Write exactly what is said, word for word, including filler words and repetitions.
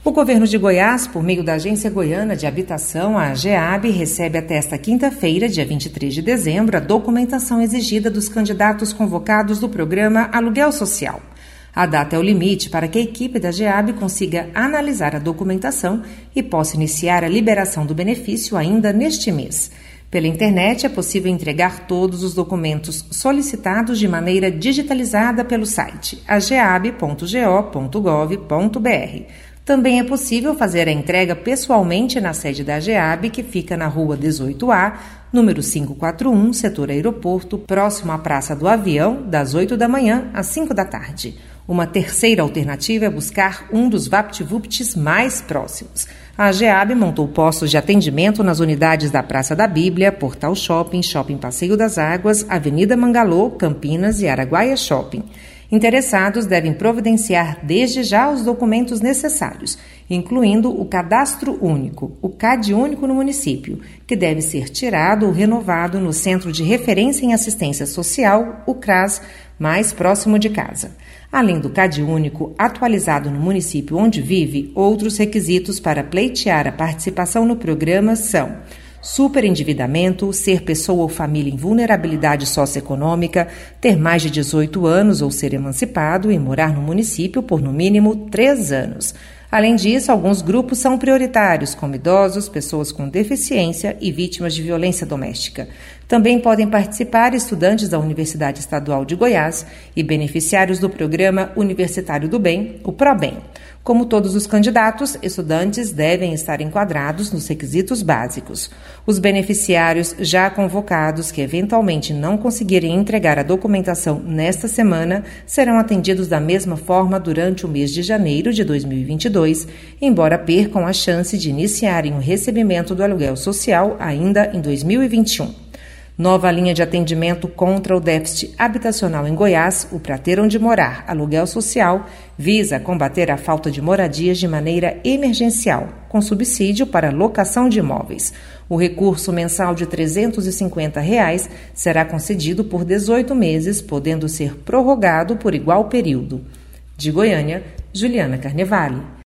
O governo de Goiás, por meio da Agência Goiana de Habitação, a AGEAB, recebe até esta quinta-feira, dia vinte e três de dezembro, a documentação exigida dos candidatos convocados do programa Aluguel Social. A data é o limite para que a equipe da AGEAB consiga analisar a documentação e possa iniciar a liberação do benefício ainda neste mês. Pela internet é possível entregar todos os documentos solicitados de maneira digitalizada pelo site ageab ponto go ponto gov ponto br. Também é possível fazer a entrega pessoalmente na sede da AGEAB, que fica na rua dezoito A, número quinhentos e quarenta e um, setor aeroporto, próximo à Praça do Avião, das oito da manhã às cinco da tarde. Uma terceira alternativa é buscar um dos VaptVupts mais próximos. A AGEAB montou postos de atendimento nas unidades da Praça da Bíblia, Portal Shopping, Shopping Passeio das Águas, Avenida Mangalô, Campinas e Araguaia Shopping. Interessados devem providenciar desde já os documentos necessários, incluindo o Cadastro Único, o C A D único no município, que deve ser tirado ou renovado no Centro de Referência em Assistência Social, o CRAS, mais próximo de casa. Além do C A D único atualizado no município onde vive, outros requisitos para pleitear a participação no programa são: superendividamento, ser pessoa ou família em vulnerabilidade socioeconômica, ter mais de dezoito anos ou ser emancipado e morar no município por no mínimo três anos. Além disso, alguns grupos são prioritários, como idosos, pessoas com deficiência e vítimas de violência doméstica. Também podem participar estudantes da Universidade Estadual de Goiás e beneficiários do Programa Universitário do Bem, o ProBem. Como todos os candidatos, estudantes devem estar enquadrados nos requisitos básicos. Os beneficiários já convocados que eventualmente não conseguirem entregar a documentação nesta semana serão atendidos da mesma forma durante o mês de janeiro de dois mil e vinte e dois, embora percam a chance de iniciarem o recebimento do aluguel social ainda em dois mil e vinte e um. Nova linha de atendimento contra o déficit habitacional em Goiás, o Pra Ter Onde Morar, aluguel social, visa combater a falta de moradias de maneira emergencial, com subsídio para locação de imóveis. O recurso mensal de trezentos e cinquenta reais será concedido por dezoito meses, podendo ser prorrogado por igual período. De Goiânia, Juliana Carnevale.